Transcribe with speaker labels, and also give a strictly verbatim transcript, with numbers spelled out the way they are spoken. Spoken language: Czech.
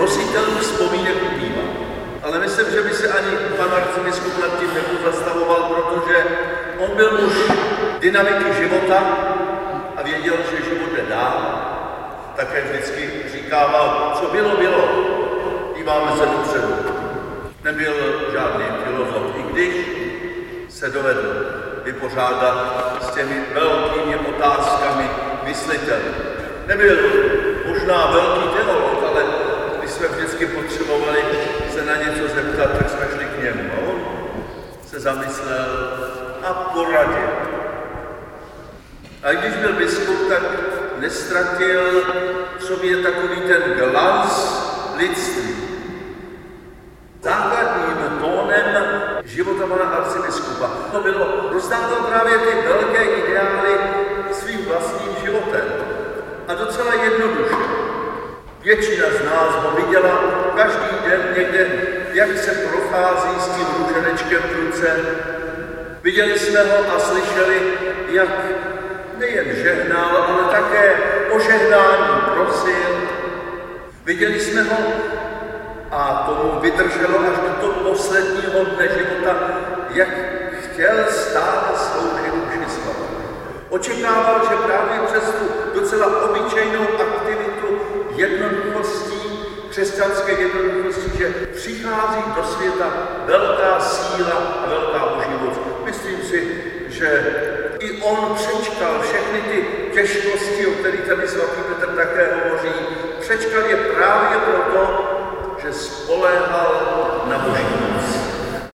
Speaker 1: nositelů vzpomínek ubývá. Ale myslím, že by se ani pan arcibiskup nad tím nepozastavoval, protože on byl muž dynamiky života a věděl, že život jde dál. Také vždycky říkával, co bylo, bylo. Díváme se dopředu. Nebyl žádný filozof, i když se dovedl vypořádat s těmi velkými otázkami myslitelů. Nebyl možná velký teolog, ale když jsme vždycky potřebovali se na něco zeptat, tak jsme šli k němu. A on se zamyslel a poradil. A když byl biskup, tak nestratil v sobě takový ten glanc lidství. Základním tónem života pana arcibiskupa to bylo rozdávat právě ty velké ideály svým vlastním životem. A docela jednoduše. Většina z nás ho viděla každý den někde, jak se prochází s tím růženečkem v ruce. Viděli jsme ho a slyšeli, jak nejen žehnal, ale také o žehnání prosil. Viděli jsme ho a tomu vydrželo až do toho posledního dne života, jak chtěl stále sloužit mši svatou. Očekával, že právě přes tu docela obyčejnou aktivitu jednoduchostí, křesťanské jednoduchosti, že přichází do světa velká síla a velká boží moc. Myslím si, že i on přečkal všechny ty těžkosti, o kterých tady svatý Petr také hovoří. Přečkal je právě proto, že spoléhal na boží moc.